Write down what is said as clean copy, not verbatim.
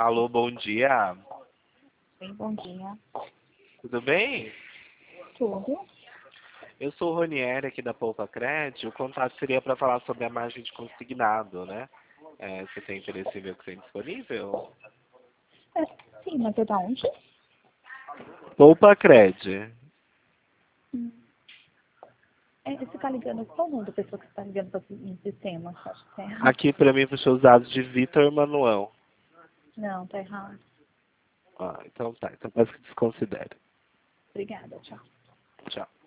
Alô, bom dia. Bem, bom dia. Tudo bem? Tudo? Eu sou o Ronieri aqui da Poupa Cred. O contato seria para falar sobre a margem de consignado, né? Você tem interesse em ver o que tem disponível? É, sim, mas é da onde? Poupa Cred. Hum. Você tá ligando, qual o nome da pessoa que você tá ligando para o sistema? Acho que tá errado. Aqui para mim puxou os dados de Vitor Manuel. Não, tá errado. Então tá. Então parece que desconsidere. Obrigada, tchau. Tchau.